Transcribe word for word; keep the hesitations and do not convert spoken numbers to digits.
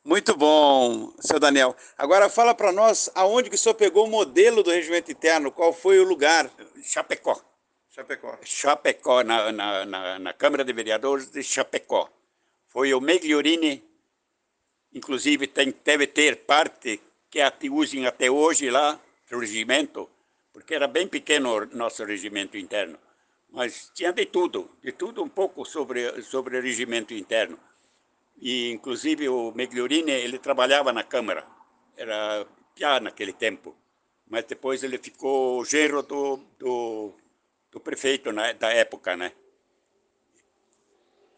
Muito bom, seu Daniel. Agora fala para nós aonde que o senhor pegou o modelo do regimento interno, qual foi o lugar? Chapecó. Chapecó. Chapecó, na, na, na, na Câmara de Vereadores de Chapecó. Foi o Megliorini, inclusive tem, deve ter parte que usem até hoje lá, do regimento, porque era bem pequeno o nosso regimento interno. Mas tinha de tudo, de tudo um pouco sobre, sobre o regimento interno. E, inclusive, o Megliorini, ele trabalhava na Câmara, era piá naquele tempo, mas depois ele ficou genro do, do, do prefeito, né, da época, né?